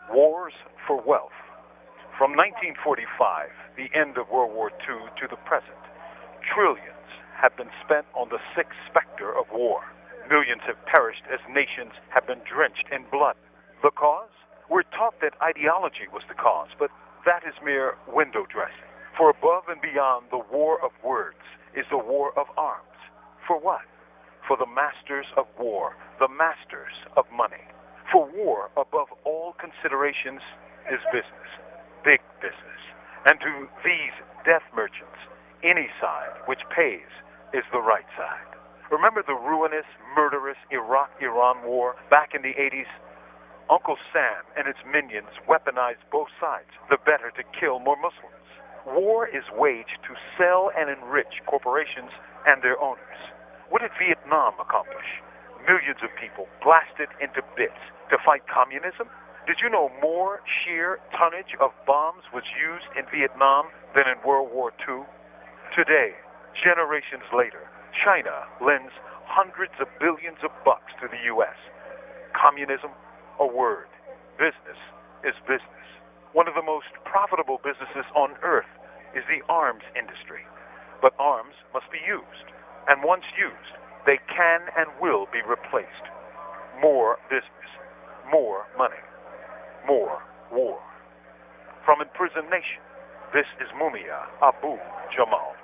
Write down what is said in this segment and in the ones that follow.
Wars for wealth. From 1945, the end of World War II, to the present, trillions have been spent on the sick specter of war. Millions have perished as nations have been drenched in blood. The cause? We're taught that ideology was the cause, but that is mere window dressing. For above and beyond the war of words is the war of arms. For what? For the masters of war, the masters of money. For war, above all considerations, is business, big business. And to these death merchants, any side which pays is the right side. Remember the ruinous, murderous Iraq-Iran war back in the 80s? Uncle Sam and its minions weaponized both sides, the better to kill more Muslims. War is waged to sell and enrich corporations and their owners. What did Vietnam accomplish? Millions of people blasted into bits to fight communism? Did you know more sheer tonnage of bombs was used in Vietnam than in World War II? Today, generations later, China lends hundreds of billions of bucks to the U.S. Communism? A word. Business is business. One of the most profitable businesses on earth is the arms industry. But arms must be used. And once used, they can and will be replaced. More business, more money, more war. From Imprisoned Nation, this is Mumia Abu Jamal.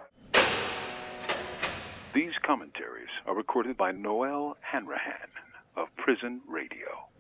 These commentaries are recorded by Noel Hanrahan of Prison Radio.